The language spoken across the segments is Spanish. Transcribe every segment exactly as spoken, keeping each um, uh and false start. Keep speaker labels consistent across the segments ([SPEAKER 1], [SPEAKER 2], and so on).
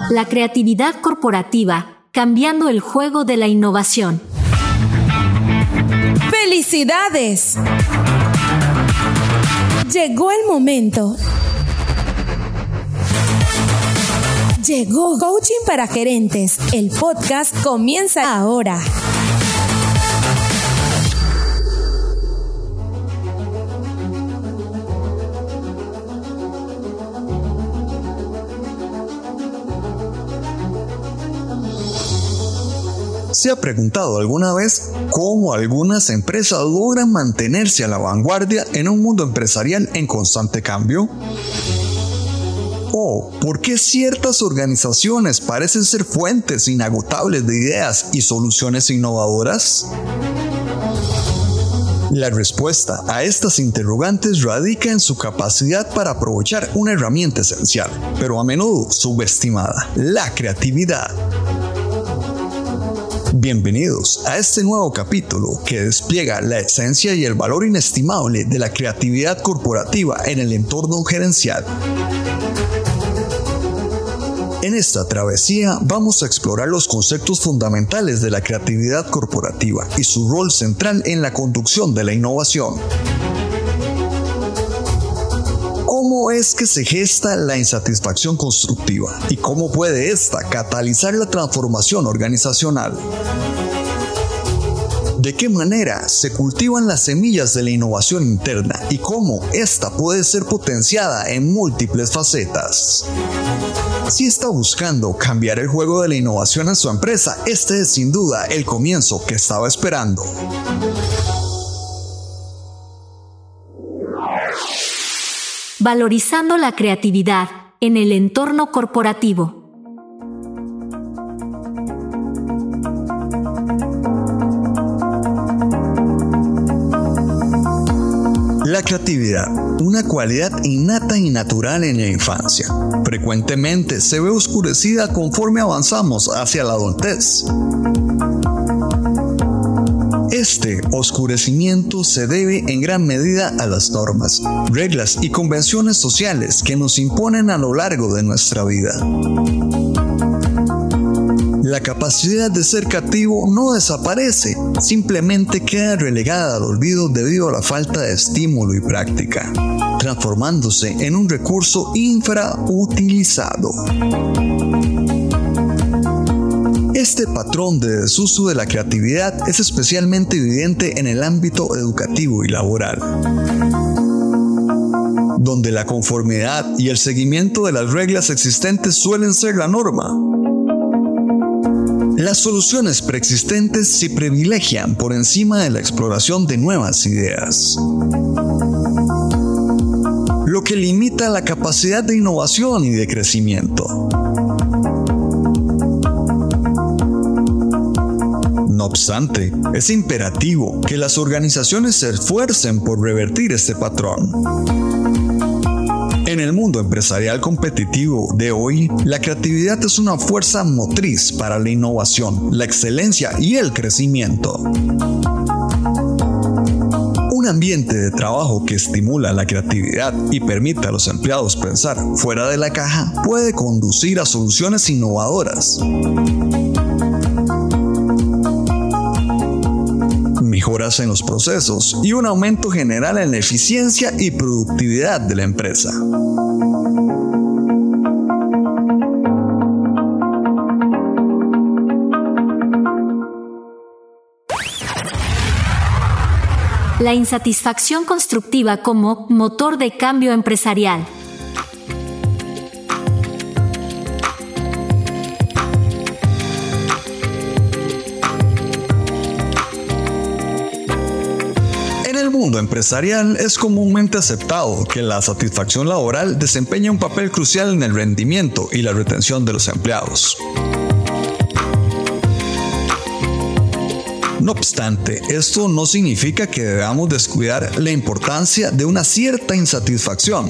[SPEAKER 1] La creatividad corporativa, cambiando el juego de la innovación.
[SPEAKER 2] ¡Felicidades! Llegó el momento. Llegó Coaching para Gerentes. El podcast comienza ahora.
[SPEAKER 3] ¿Se ha preguntado alguna vez cómo algunas empresas logran mantenerse a la vanguardia en un mundo empresarial en constante cambio? ¿O por qué ciertas organizaciones parecen ser fuentes inagotables de ideas y soluciones innovadoras? La respuesta a estas interrogantes radica en su capacidad para aprovechar una herramienta esencial, pero a menudo subestimada: la creatividad. Bienvenidos a este nuevo capítulo que despliega la esencia y el valor inestimable de la creatividad corporativa en el entorno gerencial. En esta travesía vamos a explorar los conceptos fundamentales de la creatividad corporativa y su rol central en la conducción de la innovación. ¿Cómo es que se gesta la insatisfacción constructiva y cómo puede esta catalizar la transformación organizacional? ¿De qué manera se cultivan las semillas de la innovación interna y cómo esta puede ser potenciada en múltiples facetas? Si está buscando cambiar el juego de la innovación en su empresa, este es sin duda el comienzo que estaba esperando.
[SPEAKER 1] Valorizando la creatividad en el entorno corporativo.
[SPEAKER 3] La creatividad, una cualidad innata y natural en la infancia, frecuentemente se ve oscurecida conforme avanzamos hacia la adultez. Este oscurecimiento se debe en gran medida a las normas, reglas y convenciones sociales que nos imponen a lo largo de nuestra vida. La capacidad de ser creativo no desaparece, simplemente queda relegada al olvido debido a la falta de estímulo y práctica, transformándose en un recurso infrautilizado. Este patrón de desuso de la creatividad es especialmente evidente en el ámbito educativo y laboral, donde la conformidad y el seguimiento de las reglas existentes suelen ser la norma. Las soluciones preexistentes se privilegian por encima de la exploración de nuevas ideas, lo que limita la capacidad de innovación y de crecimiento. No obstante, es imperativo que las organizaciones se esfuercen por revertir este patrón. En el mundo empresarial competitivo de hoy, la creatividad es una fuerza motriz para la innovación, la excelencia y el crecimiento. Un ambiente de trabajo que estimula la creatividad y permite a los empleados pensar fuera de la caja puede conducir a soluciones innovadoras, mejoras en los procesos y un aumento general en la eficiencia y productividad de la empresa.
[SPEAKER 1] La insatisfacción constructiva como motor de cambio empresarial.
[SPEAKER 3] En el mundo empresarial es comúnmente aceptado que la satisfacción laboral desempeña un papel crucial en el rendimiento y la retención de los empleados. No obstante, esto no significa que debamos descuidar la importancia de una cierta insatisfacción.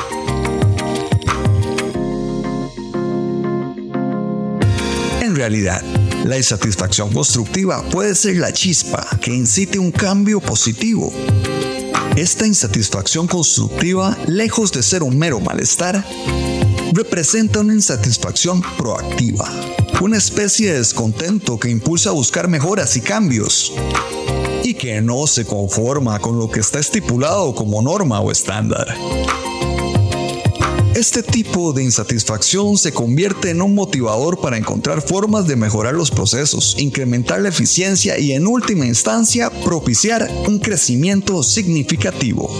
[SPEAKER 3] En realidad, la insatisfacción constructiva puede ser la chispa que incite un cambio positivo. Esta insatisfacción constructiva, lejos de ser un mero malestar, representa una insatisfacción proactiva, una especie de descontento que impulsa a buscar mejoras y cambios, y que no se conforma con lo que está estipulado como norma o estándar. Este tipo de insatisfacción se convierte en un motivador para encontrar formas de mejorar los procesos, incrementar la eficiencia y, en última instancia, propiciar un crecimiento significativo.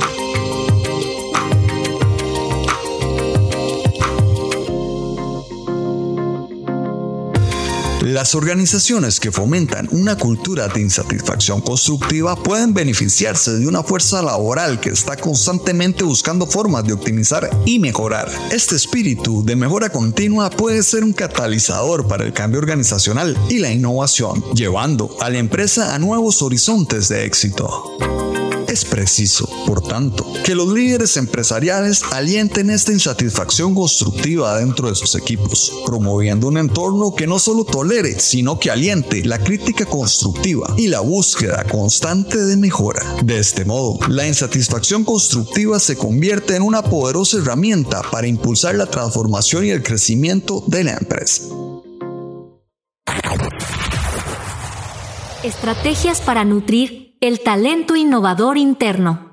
[SPEAKER 3] Las organizaciones que fomentan una cultura de insatisfacción constructiva pueden beneficiarse de una fuerza laboral que está constantemente buscando formas de optimizar y mejorar. Este espíritu de mejora continua puede ser un catalizador para el cambio organizacional y la innovación, llevando a la empresa a nuevos horizontes de éxito. Es preciso, por tanto, que los líderes empresariales alienten esta insatisfacción constructiva dentro de sus equipos, promoviendo un entorno que no solo tolere, sino que aliente la crítica constructiva y la búsqueda constante de mejora. De este modo, la insatisfacción constructiva se convierte en una poderosa herramienta para impulsar la transformación y el crecimiento de la empresa.
[SPEAKER 1] Estrategias para nutrir el talento innovador interno.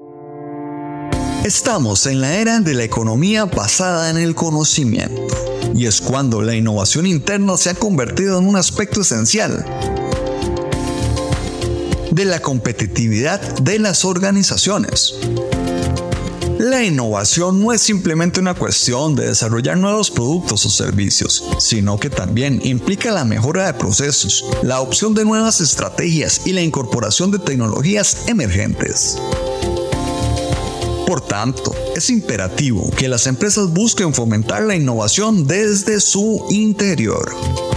[SPEAKER 3] Estamos en la era de la economía basada en el conocimiento, y es cuando la innovación interna se ha convertido en un aspecto esencial de la competitividad de las organizaciones. La innovación no es simplemente una cuestión de desarrollar nuevos productos o servicios, sino que también implica la mejora de procesos, la opción de nuevas estrategias y la incorporación de tecnologías emergentes. Por tanto, es imperativo que las empresas busquen fomentar la innovación desde su interior.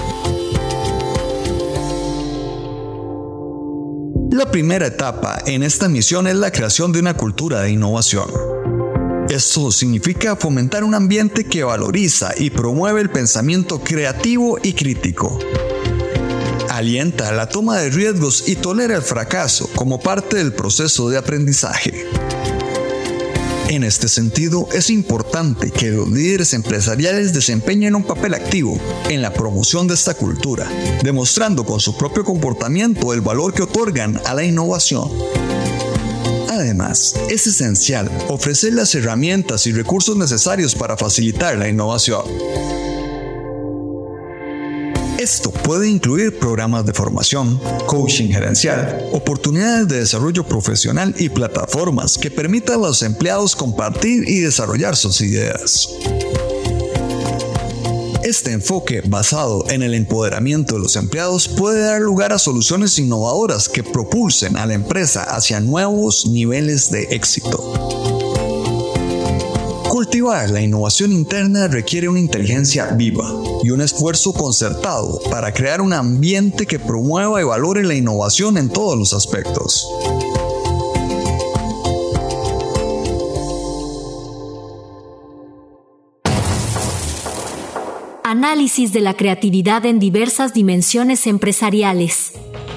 [SPEAKER 3] La primera etapa en esta misión es la creación de una cultura de innovación. Esto significa fomentar un ambiente que valoriza y promueve el pensamiento creativo y crítico. Alienta la toma de riesgos y tolera el fracaso como parte del proceso de aprendizaje. En este sentido, es importante que los líderes empresariales desempeñen un papel activo en la promoción de esta cultura, demostrando con su propio comportamiento el valor que otorgan a la innovación. Además, es esencial ofrecer las herramientas y recursos necesarios para facilitar la innovación. Esto puede incluir programas de formación, coaching gerencial, oportunidades de desarrollo profesional y plataformas que permitan a los empleados compartir y desarrollar sus ideas. Este enfoque basado en el empoderamiento de los empleados puede dar lugar a soluciones innovadoras que propulsen a la empresa hacia nuevos niveles de éxito. Cultivar la innovación interna requiere una inteligencia viva y un esfuerzo concertado para crear un ambiente que promueva y valore la innovación en todos los aspectos.
[SPEAKER 1] Análisis de la creatividad en diversas dimensiones empresariales.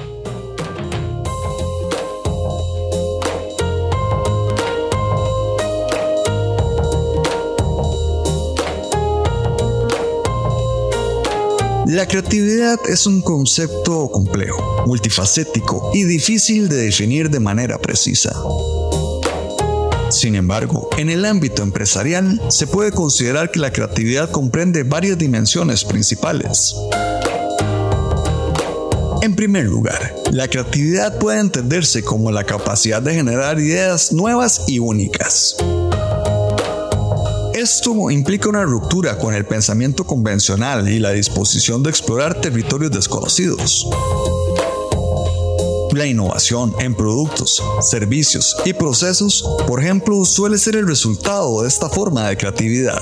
[SPEAKER 3] La creatividad es un concepto complejo, multifacético y difícil de definir de manera precisa. Sin embargo, en el ámbito empresarial se puede considerar que la creatividad comprende varias dimensiones principales. En primer lugar, la creatividad puede entenderse como la capacidad de generar ideas nuevas y únicas. Esto implica una ruptura con el pensamiento convencional y la disposición de explorar territorios desconocidos. La innovación en productos, servicios y procesos, por ejemplo, suele ser el resultado de esta forma de creatividad.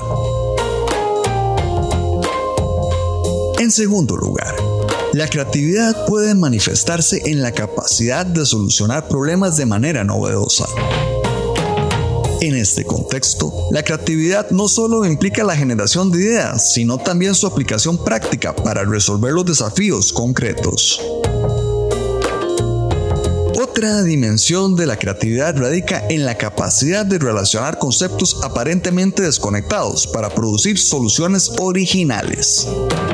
[SPEAKER 3] En segundo lugar, la creatividad puede manifestarse en la capacidad de solucionar problemas de manera novedosa. En este contexto, la creatividad no solo implica la generación de ideas, sino también su aplicación práctica para resolver los desafíos concretos. Otra Otra dimensión de la creatividad radica en la capacidad de relacionar conceptos aparentemente desconectados para producir soluciones originales.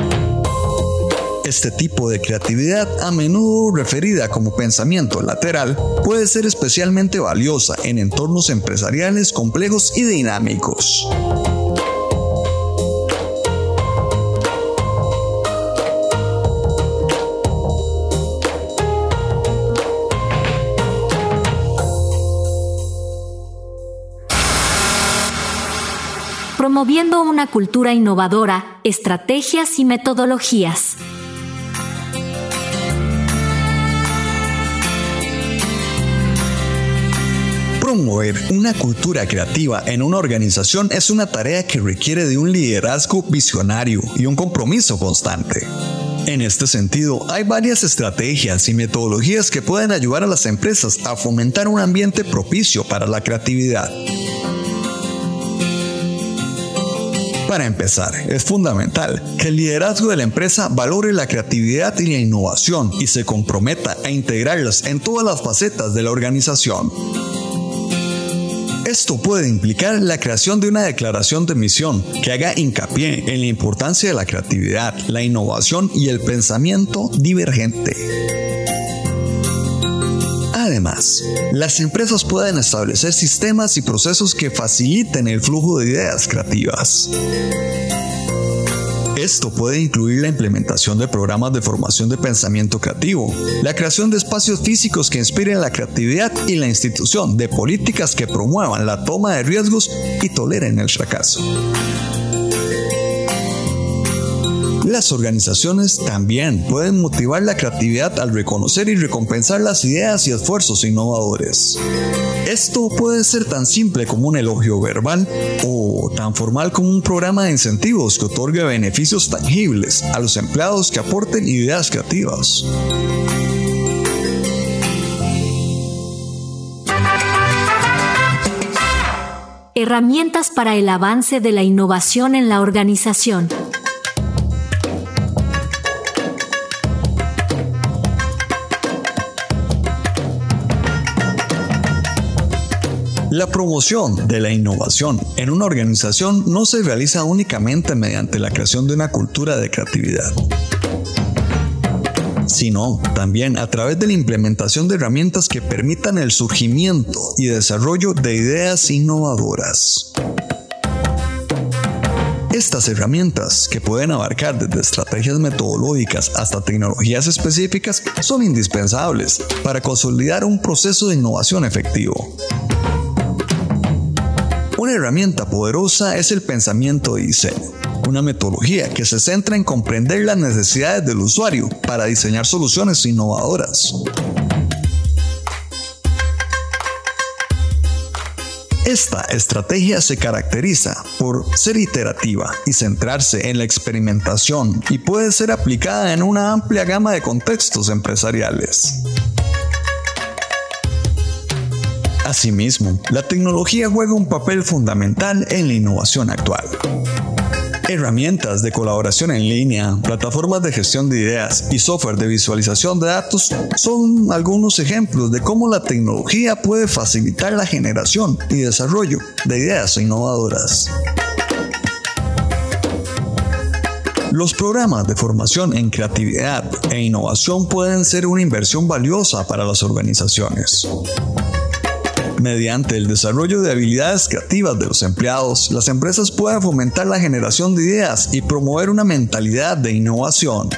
[SPEAKER 3] Este tipo de creatividad, a menudo referida como pensamiento lateral, puede ser especialmente valiosa en entornos empresariales complejos y dinámicos.
[SPEAKER 1] Promoviendo una cultura innovadora, estrategias y metodologías.
[SPEAKER 3] Promover una cultura creativa en una organización es una tarea que requiere de un liderazgo visionario y un compromiso constante. En este sentido, hay varias estrategias y metodologías que pueden ayudar a las empresas a fomentar un ambiente propicio para la creatividad. Para empezar, es fundamental que el liderazgo de la empresa valore la creatividad y la innovación y se comprometa a integrarlas en todas las facetas de la organización. Esto puede implicar la creación de una declaración de misión que haga hincapié en la importancia de la creatividad, la innovación y el pensamiento divergente. Además, las empresas pueden establecer sistemas y procesos que faciliten el flujo de ideas creativas. Esto puede incluir la implementación de programas de formación de pensamiento creativo, la creación de espacios físicos que inspiren la creatividad y la institución de políticas que promuevan la toma de riesgos y toleren el fracaso. Las organizaciones también pueden motivar la creatividad al reconocer y recompensar las ideas y esfuerzos innovadores. Esto puede ser tan simple como un elogio verbal o tan formal como un programa de incentivos que otorgue beneficios tangibles a los empleados que aporten ideas creativas.
[SPEAKER 1] Herramientas para el avance de la innovación en la organización.
[SPEAKER 3] La promoción de la innovación en una organización no se realiza únicamente mediante la creación de una cultura de creatividad, sino también a través de la implementación de herramientas que permitan el surgimiento y desarrollo de ideas innovadoras. Estas herramientas, que pueden abarcar desde estrategias metodológicas hasta tecnologías específicas, son indispensables para consolidar un proceso de innovación efectivo. Una herramienta poderosa es el pensamiento de diseño, una metodología que se centra en comprender las necesidades del usuario para diseñar soluciones innovadoras. Esta estrategia se caracteriza por ser iterativa y centrarse en la experimentación y puede ser aplicada en una amplia gama de contextos empresariales. Asimismo, la tecnología juega un papel fundamental en la innovación actual. Herramientas de colaboración en línea, plataformas de gestión de ideas y software de visualización de datos son algunos ejemplos de cómo la tecnología puede facilitar la generación y desarrollo de ideas innovadoras. Los programas de formación en creatividad e innovación pueden ser una inversión valiosa para las organizaciones. Mediante el desarrollo de habilidades creativas de los empleados, las empresas pueden fomentar la generación de ideas y promover una mentalidad de innovación.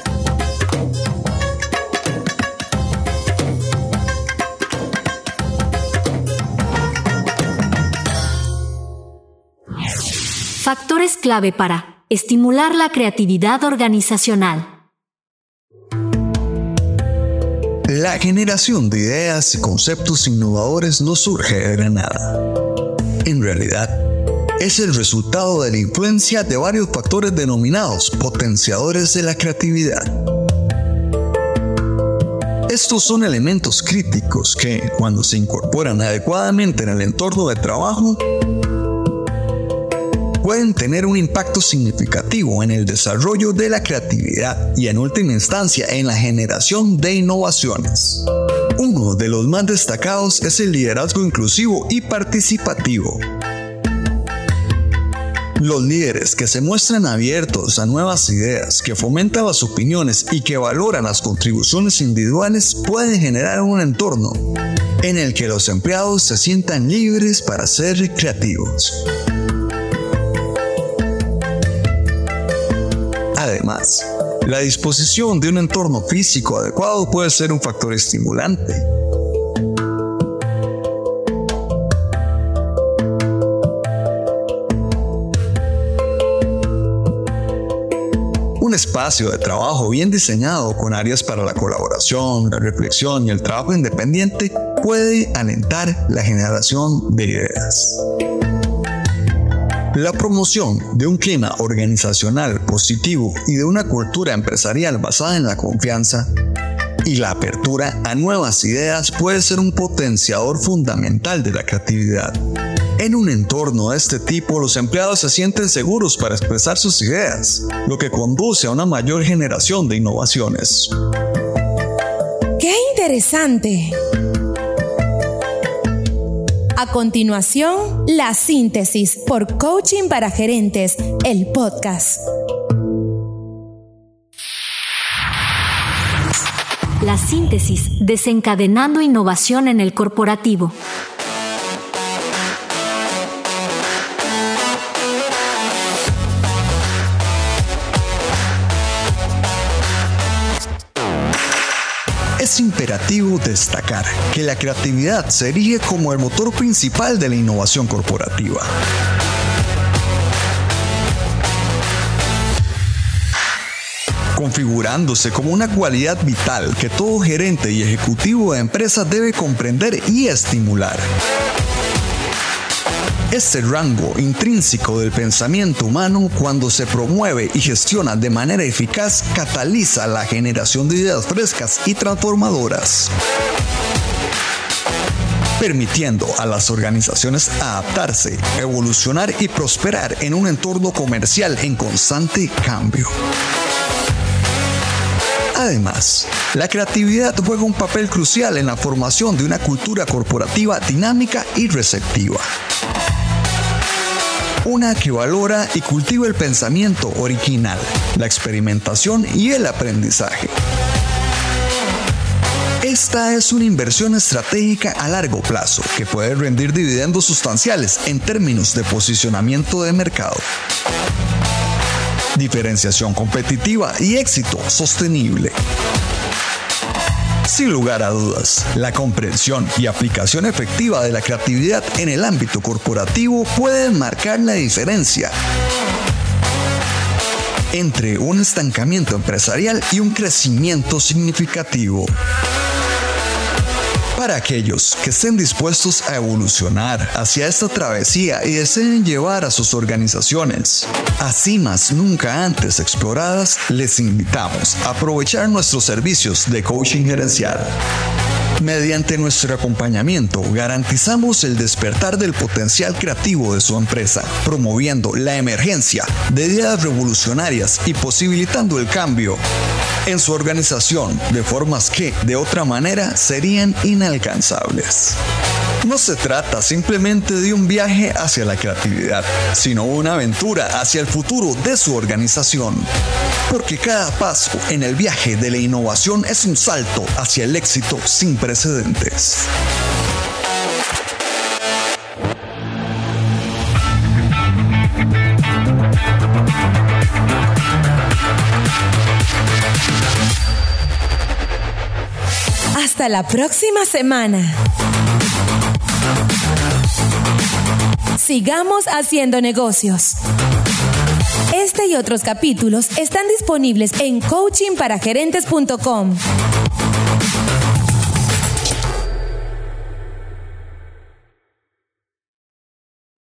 [SPEAKER 1] Factores clave para estimular la creatividad organizacional.
[SPEAKER 3] La generación de ideas y conceptos innovadores no surge de la nada. En realidad, es el resultado de la influencia de varios factores denominados potenciadores de la creatividad. Estos son elementos críticos que, cuando se incorporan adecuadamente en el entorno de trabajo, pueden tener un impacto significativo en el desarrollo de la creatividad y en última instancia en la generación de innovaciones. Uno de los más destacados es el liderazgo inclusivo y participativo. Los líderes que se muestran abiertos a nuevas ideas, que fomentan las opiniones y que valoran las contribuciones individuales pueden generar un entorno en el que los empleados se sientan libres para ser creativos. Además, la disposición de un entorno físico adecuado puede ser un factor estimulante. Un espacio de trabajo bien diseñado con áreas para la colaboración, la reflexión y el trabajo independiente puede alentar la generación de ideas. La promoción de un clima organizacional positivo y de una cultura empresarial basada en la confianza y la apertura a nuevas ideas puede ser un potenciador fundamental de la creatividad. En un entorno de este tipo, los empleados se sienten seguros para expresar sus ideas, lo que conduce a una mayor generación de innovaciones.
[SPEAKER 2] ¡Qué interesante! A continuación, La Síntesis por Coaching para Gerentes, el podcast.
[SPEAKER 1] La síntesis, desencadenando innovación en el corporativo.
[SPEAKER 3] Es imperativo destacar que la creatividad se erige como el motor principal de la innovación corporativa. Configurándose como una cualidad vital que todo gerente y ejecutivo de empresa debe comprender y estimular. Este rango intrínseco del pensamiento humano, cuando se promueve y gestiona de manera eficaz, cataliza la generación de ideas frescas y transformadoras, permitiendo a las organizaciones adaptarse, evolucionar y prosperar en un entorno comercial en constante cambio. Además, la creatividad juega un papel crucial en la formación de una cultura corporativa dinámica y receptiva. Una que valora y cultiva el pensamiento original, la experimentación y el aprendizaje. Esta es una inversión estratégica a largo plazo que puede rendir dividendos sustanciales en términos de posicionamiento de mercado, diferenciación competitiva y éxito sostenible. Sin lugar a dudas, la comprensión y aplicación efectiva de la creatividad en el ámbito corporativo puede marcar la diferencia entre un estancamiento empresarial y un crecimiento significativo. Para aquellos que estén dispuestos a evolucionar hacia esta travesía y deseen llevar a sus organizaciones a cimas nunca antes exploradas, les invitamos a aprovechar nuestros servicios de coaching gerencial. Mediante nuestro acompañamiento, garantizamos el despertar del potencial creativo de su empresa, promoviendo la emergencia de ideas revolucionarias y posibilitando el cambio en su organización de formas que, de otra manera, serían inalcanzables. No se trata simplemente de un viaje hacia la creatividad, sino una aventura hacia el futuro de su organización. Porque cada paso en el viaje de la innovación es un salto hacia el éxito sin precedentes.
[SPEAKER 2] Hasta la próxima semana. Sigamos haciendo negocios. Este y otros capítulos están disponibles en coaching para gerentes punto com.